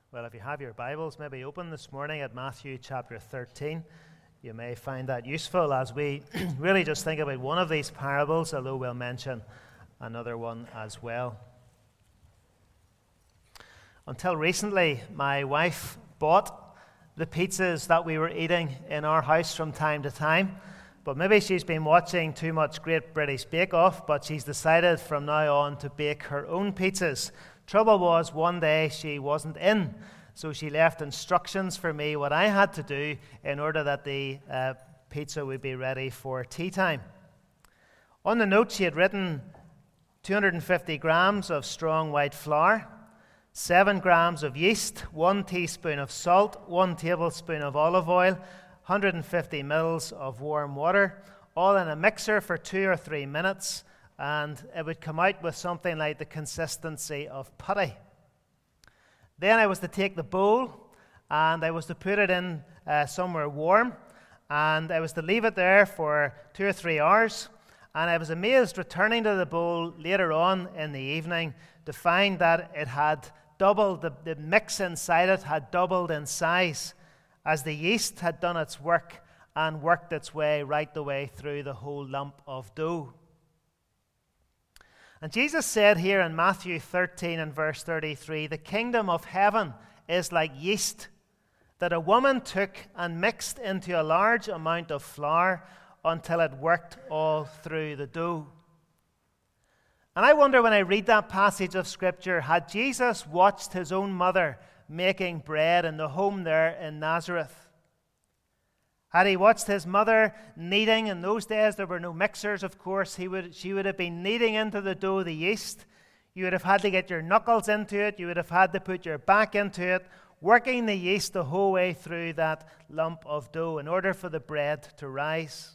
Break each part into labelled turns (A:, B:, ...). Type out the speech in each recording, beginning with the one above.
A: Well, if you have your Bibles, maybe open this morning at Matthew chapter 13. You may find that useful as we really just think about one of these parables, although we'll mention another one as well. Until recently, my wife bought the pizzas that we were eating in our house from time to time. But maybe she's been watching too much Great British Bake Off, but she's decided from now on to bake her own pizzas. Trouble was, one day she wasn't in, so she left instructions for me what I had to do in order that the pizza would be ready for tea time. On the note, she had written 250 grams of strong white flour, 7 grams of yeast, 1 teaspoon of salt, 1 tablespoon of olive oil, 150 mils of warm water, all in a mixer for 2 or 3 minutes, and it would come out with something like the consistency of putty. Then I was to take the bowl, and I was to put it in somewhere warm, and I was to leave it there for 2 or 3 hours, and I was amazed returning to the bowl later on in the evening to find that it had doubled, the mix inside it had doubled in size, as the yeast had done its work and worked its way right the way through the whole lump of dough. And Jesus said here in Matthew 13 and verse 33, the kingdom of heaven is like yeast that a woman took and mixed into a large amount of flour until it worked all through the dough. And I wonder, when I read that passage of Scripture, had Jesus watched his own mother making bread in the home there in Nazareth? Had he watched his mother kneading? In those days there were no mixers, of course. She would have been kneading into the dough the yeast. You would have had to get your knuckles into it. You would have had to put your back into it, working the yeast the whole way through that lump of dough in order for the bread to rise.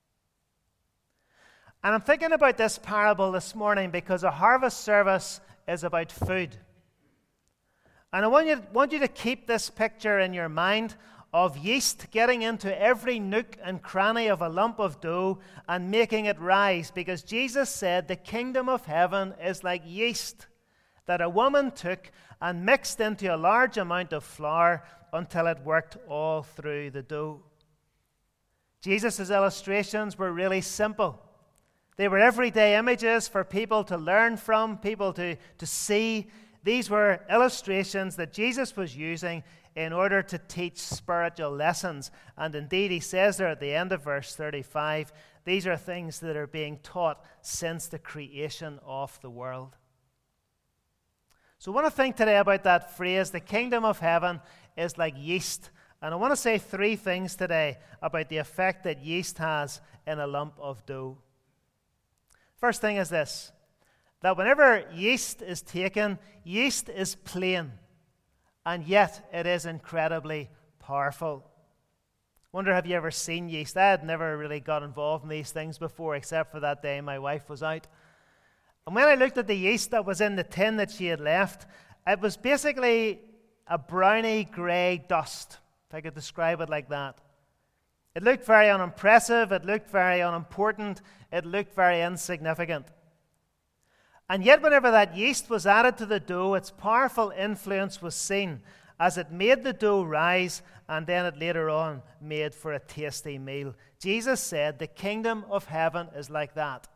A: And I'm thinking about this parable this morning because a harvest service is about food. And I want you to keep this picture in your mind of yeast getting into every nook and cranny of a lump of dough and making it rise, because Jesus said the kingdom of heaven is like yeast that a woman took and mixed into a large amount of flour until it worked all through the dough. Jesus' illustrations were really simple. They were everyday images for people to learn from, people to see. These were illustrations that Jesus was using in order to teach spiritual lessons. And indeed, he says there at the end of verse 35, these are things that are being taught since the creation of the world. So I want to think today about that phrase, the kingdom of heaven is like yeast. And I want to say 3 things today about the effect that yeast has in a lump of dough. First thing is this, that whenever yeast is taken, yeast is plain, and yet it is incredibly powerful. Wonder, have you ever seen yeast? I had never really got involved in these things before, except for that day my wife was out. And when I looked at the yeast that was in the tin that she had left, it was basically a browny grey dust, if I could describe it like that. It looked very unimpressive, it looked very unimportant, it looked very insignificant. And yet whenever that yeast was added to the dough, its powerful influence was seen as it made the dough rise, and then it later on made for a tasty meal. Jesus said the kingdom of heaven is like that.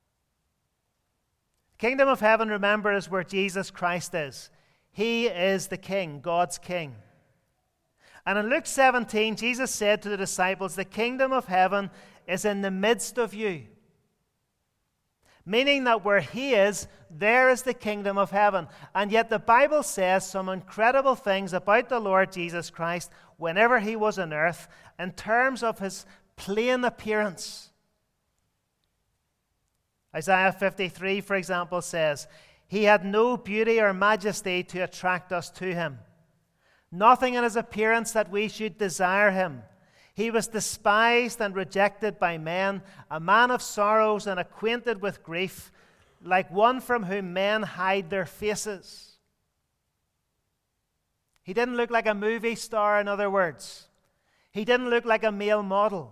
A: The kingdom of heaven, remember, is where Jesus Christ is. He is the King, God's King. And in Luke 17, Jesus said to the disciples, the kingdom of heaven is in the midst of you. Meaning that where he is, there is the kingdom of heaven. And yet the Bible says some incredible things about the Lord Jesus Christ whenever he was on earth in terms of his plain appearance. Isaiah 53, for example, says, he had no beauty or majesty to attract us to him. Nothing in his appearance that we should desire him. He was despised and rejected by men, a man of sorrows and acquainted with grief, like one from whom men hide their faces. He didn't look like a movie star, in other words. He didn't look like a male model.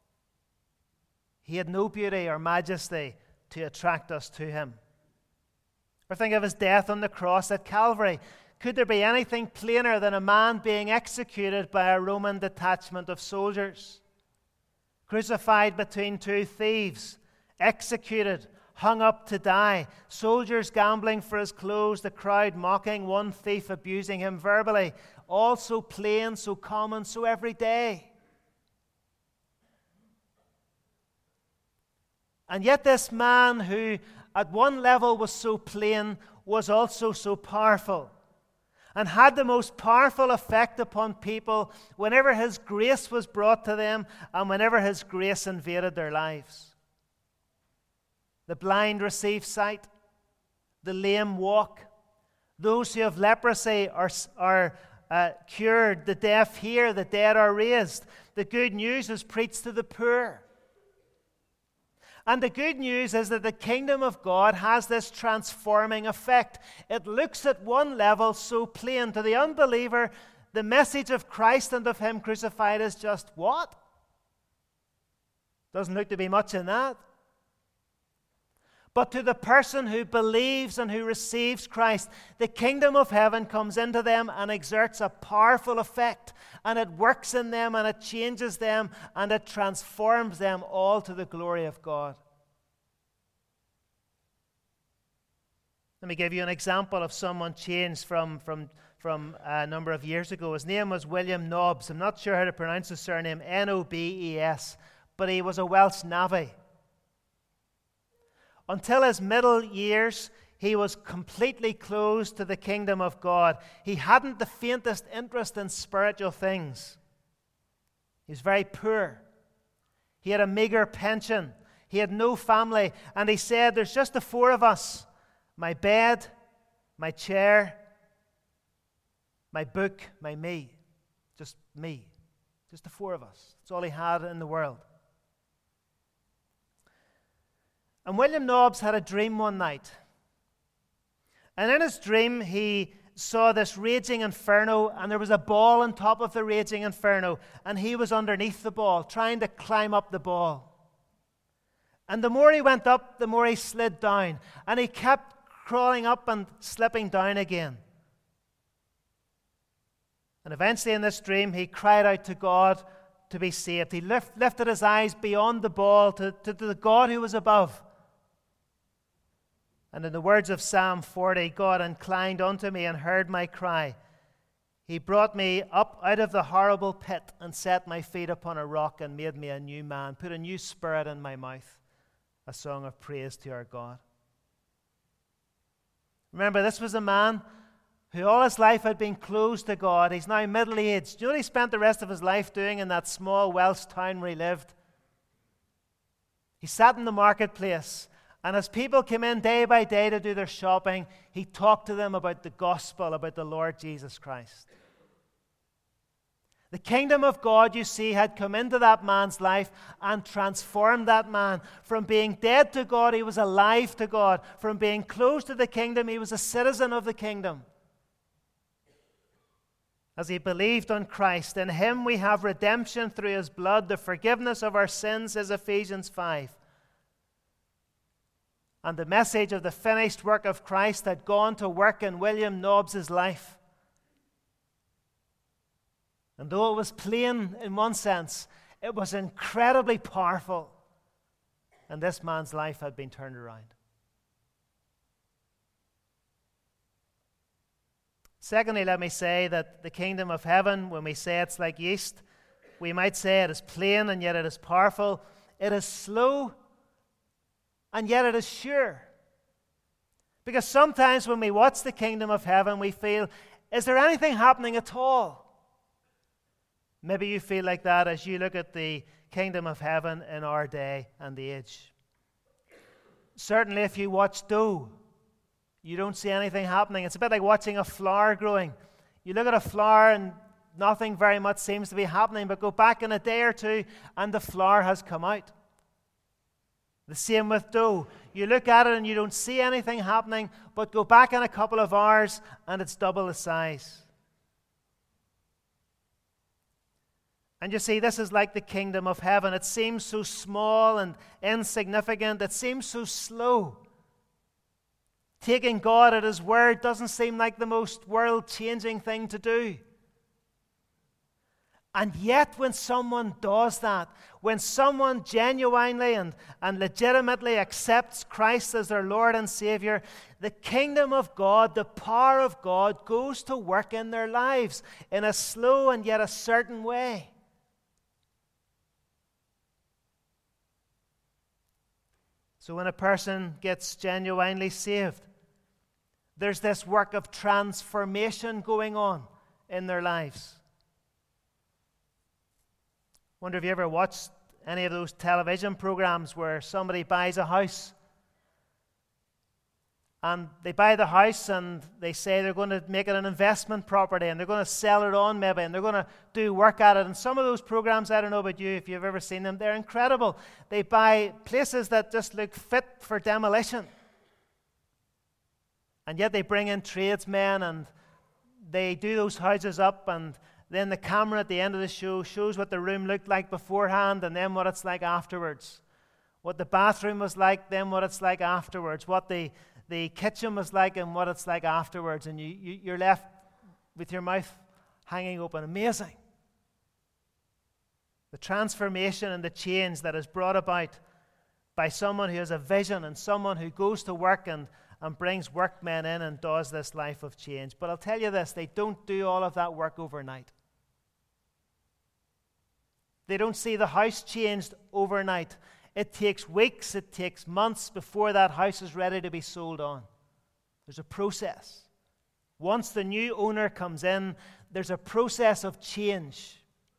A: He had no beauty or majesty to attract us to him. Or think of his death on the cross at Calvary. Could there be anything plainer than a man being executed by a Roman detachment of soldiers? Crucified between two thieves, executed, hung up to die, soldiers gambling for his clothes, the crowd mocking, one thief abusing him verbally, all so plain, so common, so everyday. And yet this man who at one level was so plain was also so powerful, and had the most powerful effect upon people whenever his grace was brought to them and whenever his grace invaded their lives. The blind receive sight, the lame walk, those who have leprosy are cured, the deaf hear, the dead are raised. The good news is preached to the poor. And the good news is that the kingdom of God has this transforming effect. It looks at one level so plain. To the unbeliever, the message of Christ and of Him crucified is just what? Doesn't look to be much in that. But to the person who believes and who receives Christ, the kingdom of heaven comes into them and exerts a powerful effect. And it works in them and it changes them and it transforms them all to the glory of God. Let me give you an example of someone changed from a number of years ago. His name was William Nobbs. I'm not sure how to pronounce his surname, Nobes, but he was a Welsh navvy. Until his middle years, he was completely closed to the kingdom of God. He hadn't the faintest interest in spiritual things. He was very poor. He had a meager pension. He had no family. And he said, there's just the four of us. My bed, my chair, my book, my me. Just me. Just the four of us. That's all he had in the world. And William Nobbs had a dream one night. And in his dream, he saw this raging inferno, and there was a ball on top of the raging inferno, and he was underneath the ball, trying to climb up the ball. And the more he went up, the more he slid down, and he kept crawling up and slipping down again. And eventually in this dream, he cried out to God to be saved. He lifted his eyes beyond the ball to the God who was above. And in the words of Psalm 40, God inclined unto me and heard my cry. He brought me up out of the horrible pit and set my feet upon a rock and made me a new man, put a new spirit in my mouth, a song of praise to our God. Remember, this was a man who all his life had been closed to God. He's now middle-aged. Do you know what he spent the rest of his life doing in that small Welsh town where he lived? He sat in the marketplace, and as people came in day by day to do their shopping, he talked to them about the gospel, about the Lord Jesus Christ. The kingdom of God, you see, had come into that man's life and transformed that man. From being dead to God, he was alive to God. From being closed to the kingdom, he was a citizen of the kingdom. As he believed on Christ, in him we have redemption through his blood, the forgiveness of our sins, says Ephesians 5. And the message of the finished work of Christ had gone to work in William Nobbs' life. And though it was plain in one sense, it was incredibly powerful. And this man's life had been turned around. Secondly, let me say that the kingdom of heaven, when we say it's like yeast, we might say it is plain and yet it is powerful. It is slow and yet it is sure. Because sometimes when we watch the kingdom of heaven, we feel, is there anything happening at all? Maybe you feel like that as you look at the kingdom of heaven in our day and the age. Certainly if you watch dough, you don't see anything happening. It's a bit like watching a flower growing. You look at a flower and nothing very much seems to be happening, but go back in a day or two and the flower has come out. The same with dough. You look at it and you don't see anything happening, but go back in a couple of hours and it's double the size. And you see, this is like the kingdom of heaven. It seems so small and insignificant. It seems so slow. Taking God at His word doesn't seem like the most world-changing thing to do. And yet when someone does that, when someone genuinely and legitimately accepts Christ as their Lord and Savior, the kingdom of God, the power of God goes to work in their lives in a slow and yet a certain way. So when a person gets genuinely saved, there's this work of transformation going on in their lives. Wonder if you ever watched any of those television programs where somebody buys a house. And they buy the house and they say they're going to make it an investment property and they're going to sell it on maybe and they're going to do work at it. And some of those programs, I don't know about you, if you've ever seen them, they're incredible. They buy places that just look fit for demolition. And yet they bring in tradesmen and they do those houses up, and then the camera at the end of the show shows what the room looked like beforehand and then what it's like afterwards. What the bathroom was like, then what it's like afterwards. What the kitchen was like and what it's like afterwards. And you're left with your mouth hanging open. Amazing. The transformation and the change that is brought about by someone who has a vision and someone who goes to work and brings workmen in and does this life of change. But I'll tell you this, they don't do all of that work overnight. They don't see the house changed overnight. It takes weeks, it takes months before that house is ready to be sold on. There's a process. Once the new owner comes in, there's a process of change.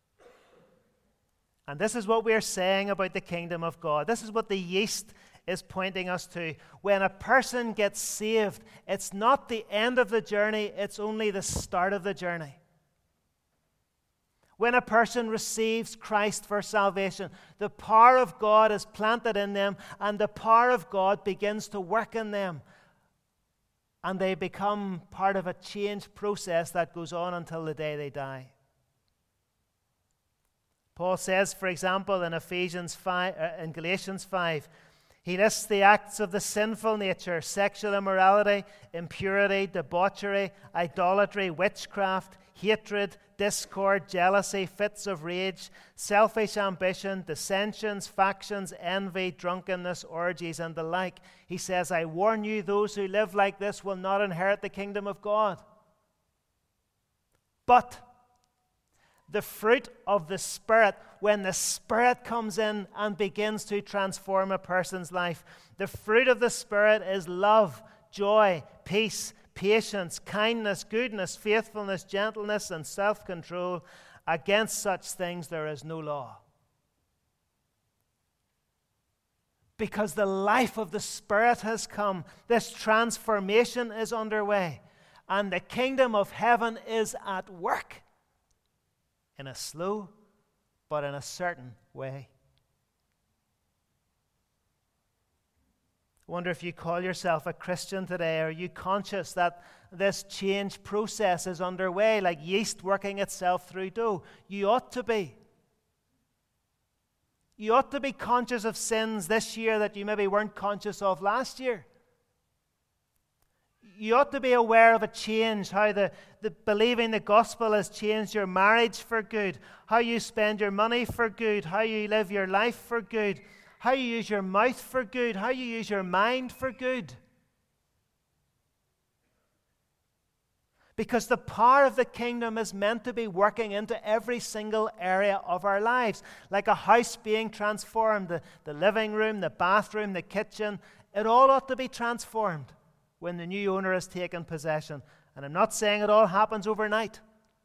A: And this is what we're saying about the kingdom of God. This is what the yeast is pointing us to. When a person gets saved, it's not the end of the journey, it's only the start of the journey. When a person receives Christ for salvation, the power of God is planted in them, and the power of God begins to work in them. And they become part of a change process that goes on until the day they die. Paul says, for example, in Galatians 5, he lists the acts of the sinful nature: sexual immorality, impurity, debauchery, idolatry, witchcraft, hatred, discord, jealousy, fits of rage, selfish ambition, dissensions, factions, envy, drunkenness, orgies, and the like. He says, I warn you, those who live like this will not inherit the kingdom of God. But the fruit of the Spirit, when the Spirit comes in and begins to transform a person's life, the fruit of the Spirit is love, joy, peace, patience, kindness, goodness, faithfulness, gentleness, and self-control. Against such things there is no law. Because the life of the Spirit has come, this transformation is underway, and the kingdom of heaven is at work in a slow but in a certain way. I wonder if you call yourself a Christian today. Are you conscious that this change process is underway, like yeast working itself through dough? You ought to be. You ought to be conscious of sins this year that you maybe weren't conscious of last year. You ought to be aware of a change, how the believing the gospel has changed your marriage for good, how you spend your money for good, how you live your life for good, how you use your mouth for good, how you use your mind for good. Because the power of the kingdom is meant to be working into every single area of our lives. Like a house being transformed, the living room, the bathroom, the kitchen, it all ought to be transformed when the new owner has taken possession. And I'm not saying it all happens overnight.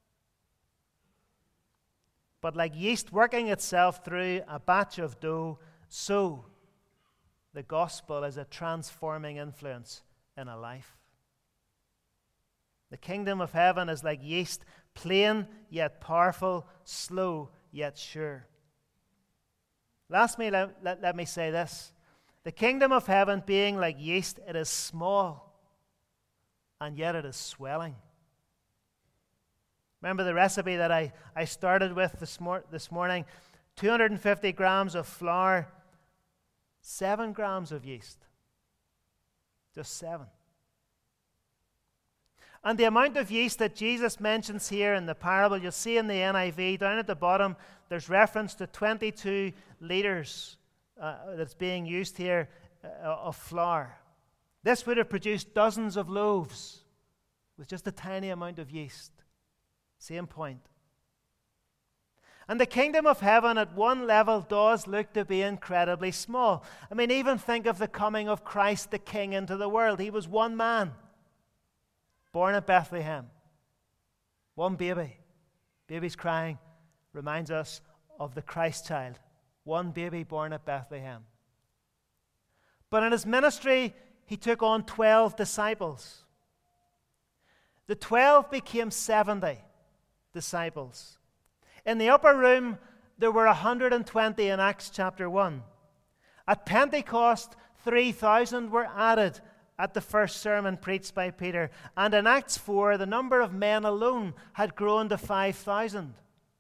A: But like yeast working itself through a batch of dough, so the gospel is a transforming influence in a life. The kingdom of heaven is like yeast, plain yet powerful, slow yet sure. Lastly, let me say this. The kingdom of heaven being like yeast, it is small, and yet it is swelling. Remember the recipe that I started with this morning? 250 grams of flour, 7 grams of yeast. Just 7. And the amount of yeast that Jesus mentions here in the parable, you'll see in the NIV, down at the bottom, there's reference to 22 liters that's being used here of flour. This would have produced dozens of loaves with just a tiny amount of yeast. Same point. And the kingdom of heaven at one level does look to be incredibly small. I mean, even think of the coming of Christ the King into the world. He was one man, born at Bethlehem. One baby. Baby's crying reminds us of the Christ child. One baby born at Bethlehem. But in his ministry, he took on 12 disciples. The 12 became 70 disciples. In the upper room, there were 120 in Acts chapter 1. At Pentecost, 3,000 were added at the first sermon preached by Peter. And in Acts 4, the number of men alone had grown to 5,000.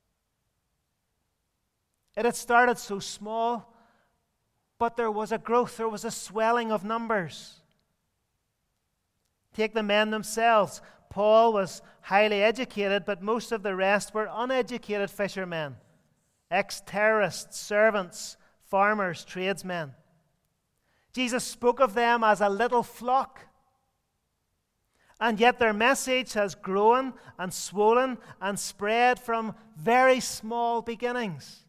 A: It had started so small, but there was a growth, there was a swelling of numbers. Take the men themselves. Paul was highly educated, but most of the rest were uneducated fishermen, ex-terrorists, servants, farmers, tradesmen. Jesus spoke of them as a little flock. And yet their message has grown and swollen and spread from very small beginnings.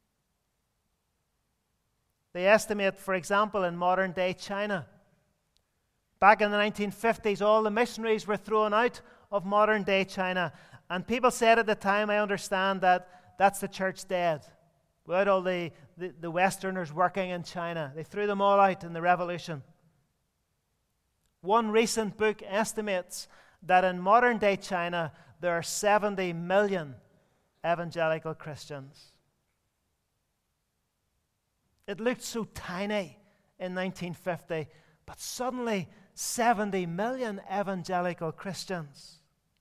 A: They estimate, for example, in modern-day China, back in the 1950s, all the missionaries were thrown out of modern-day China. And people said at the time, I understand, that that's the church dead. Without all the Westerners working in China. They threw them all out in the revolution. One recent book estimates that in modern-day China, there are 70 million evangelical Christians. It looked so tiny in 1950, but suddenly 70 million evangelical Christians.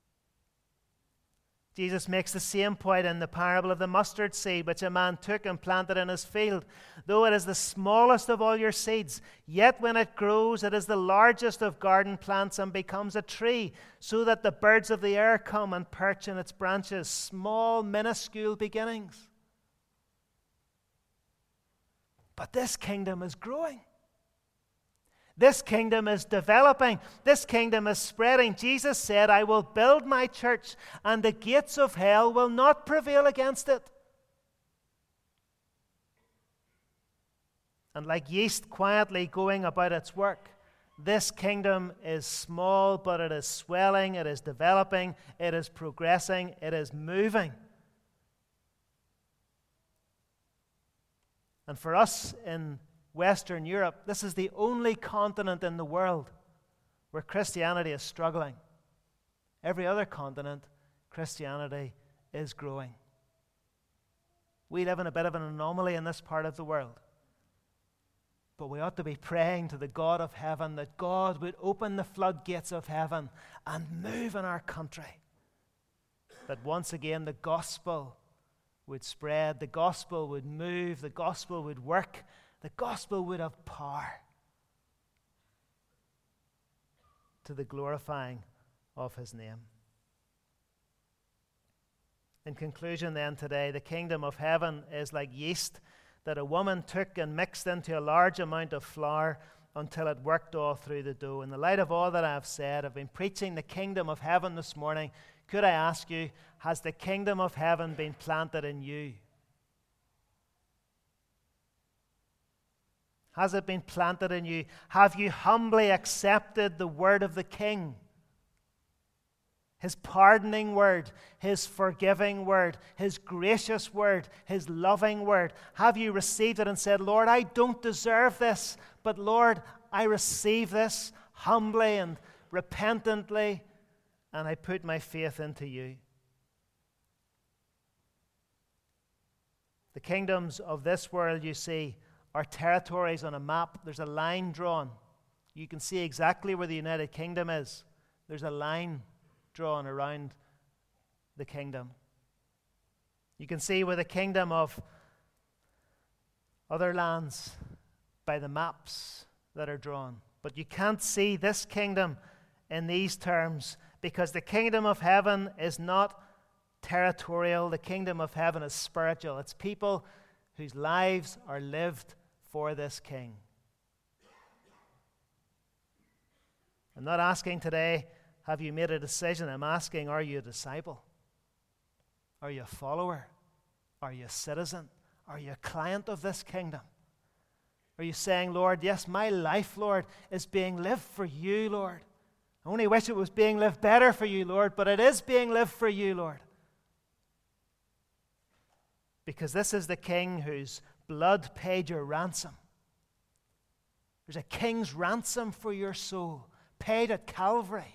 A: Jesus makes the same point in the parable of the mustard seed, which a man took and planted in his field. Though it is the smallest of all your seeds, yet when it grows, it is the largest of garden plants and becomes a tree, so that the birds of the air come and perch in its branches. Small, minuscule beginnings. But this kingdom is growing. This kingdom is developing. This kingdom is spreading. Jesus said, I will build my church, and the gates of hell will not prevail against it. And like yeast quietly going about its work, this kingdom is small, but it is swelling, it is developing, it is progressing, it is moving. And for us in Western Europe, this is the only continent in the world where Christianity is struggling. Every other continent, Christianity is growing. We live in a bit of an anomaly in this part of the world. But we ought to be praying to the God of heaven that God would open the floodgates of heaven and move in our country. That once again the gospel would spread, the gospel would move, the gospel would work, the gospel would have power to the glorifying of his name. In conclusion then today, the kingdom of heaven is like yeast that a woman took and mixed into a large amount of flour until it worked all through the dough. In the light of all that I have said, I've been preaching the kingdom of heaven this morning. Could I ask you, has the kingdom of heaven been planted in you? Has it been planted in you? Have you humbly accepted the word of the King? His pardoning word, his forgiving word, his gracious word, his loving word. Have you received it and said, Lord, I don't deserve this, but Lord, I receive this humbly and repentantly, and I put my faith into you. The kingdoms of this world, you see, are territories on a map. There's a line drawn. You can see exactly where the United Kingdom is. There's a line drawn around the kingdom. You can see where the kingdom of other lands by the maps that are drawn. But you can't see this kingdom in these terms because the kingdom of heaven is not territorial. The kingdom of heaven is spiritual. It's people whose lives are lived for this King. I'm not asking today, have you made a decision? I'm asking, are you a disciple? Are you a follower? Are you a citizen? Are you a client of this kingdom? Are you saying, Lord, yes, my life, Lord, is being lived for you, Lord. I only wish it was being lived better for you, Lord, but it is being lived for you, Lord. Because this is the King whose blood paid your ransom. There's a king's ransom for your soul, paid at Calvary.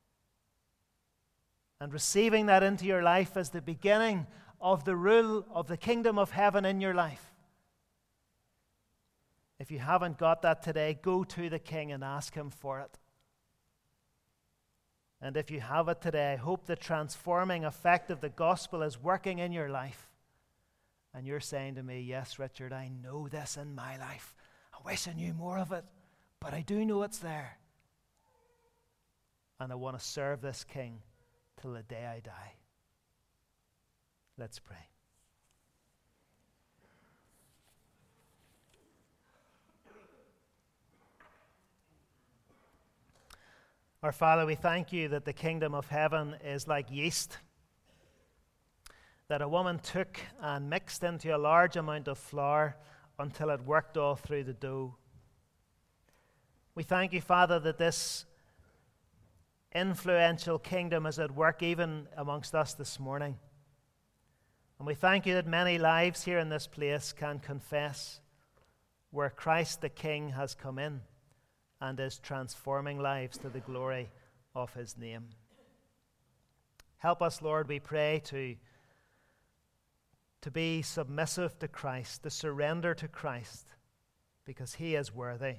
A: And receiving that into your life as the beginning of the rule of the kingdom of heaven in your life. If you haven't got that today, go to the King and ask him for it. And if you have it today, I hope the transforming effect of the gospel is working in your life. And you're saying to me, yes, Richard, I know this in my life. I wish I knew more of it, but I do know it's there. And I want to serve this King till the day I die. Let's pray. Our Father, we thank you that the kingdom of heaven is like yeast that a woman took and mixed into a large amount of flour until it worked all through the dough. We thank you, Father, that this influential kingdom is at work even amongst us this morning. And we thank you that many lives here in this place can confess where Christ the King has come in and is transforming lives to the glory of his name. Help us, Lord, we pray, to be submissive to Christ, to surrender to Christ, because he is worthy.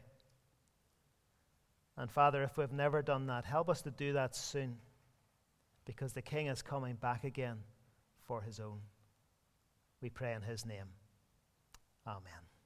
A: And Father, if we've never done that, help us to do that soon, because the King is coming back again for his own. We pray in his name. Amen.